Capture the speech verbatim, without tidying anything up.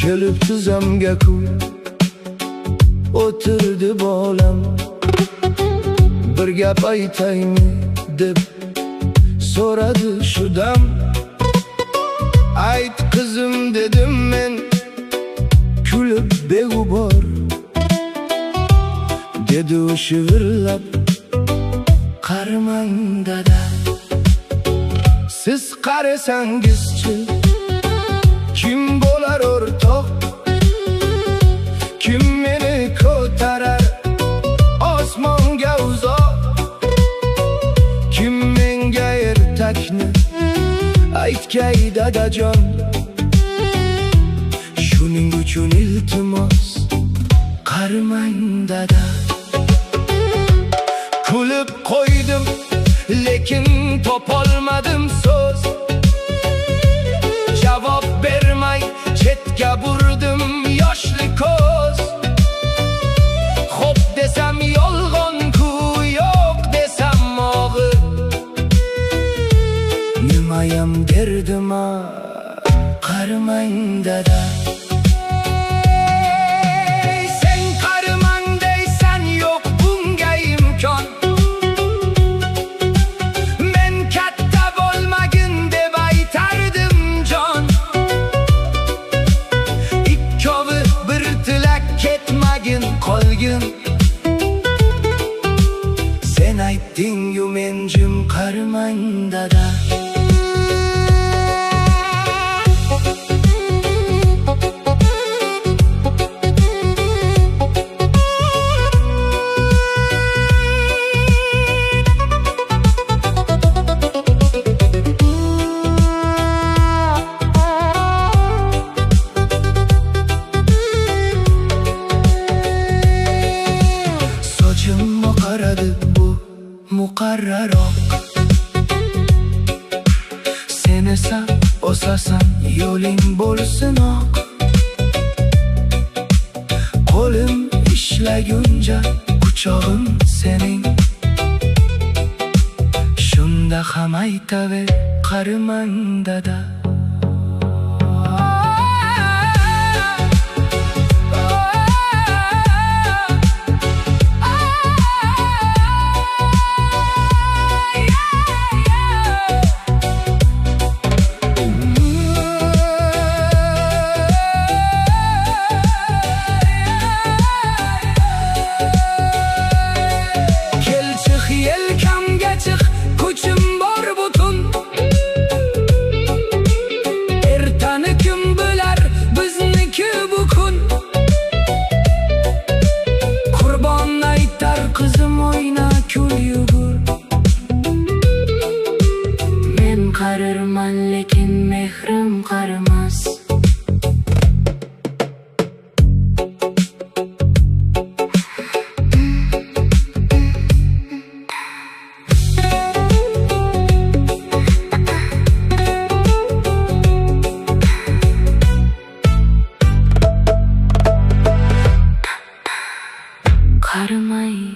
kelib tizzamga kuy o'tirdi bolam. Bir gap aytaymi deb so'radi shu dam. Ayt qizim dedim men kulib beg'ubor. Dedi u shivirlab, qaramang dada. Siz qarasangizchi kim bo'lar o'rtoq? Kim meni ko'tarar osmonga uzoq? Kim menga ertakni aytgay dadajon? Shuning uchun iltimos qaramang dada. Kulib qo'ydim lekin topolmadim so'z. Javob bermay chetga burdim yoshli ko'z. Xo'p desam yolg'on-ku, yo'q desam og'ir. Nimayam derdim a qaramang dada. Sen qaramang deysan, yo'q bunga imkon. Men katta bo'lmagin deb aytardim jon. Ikkovi bir tilak ketmagin qolgin. Sen aytding-yu men jim qaramang dada. Muqarraroq sen esa osasan, yo'ling bo'lsin oq. Qo'lim ishlaguncha quchog'im sening. Shunda ham aytaver qaramang dada. Qizim o'yna kul yugur. Men qararman lekin mehrim qaramas. Qaramay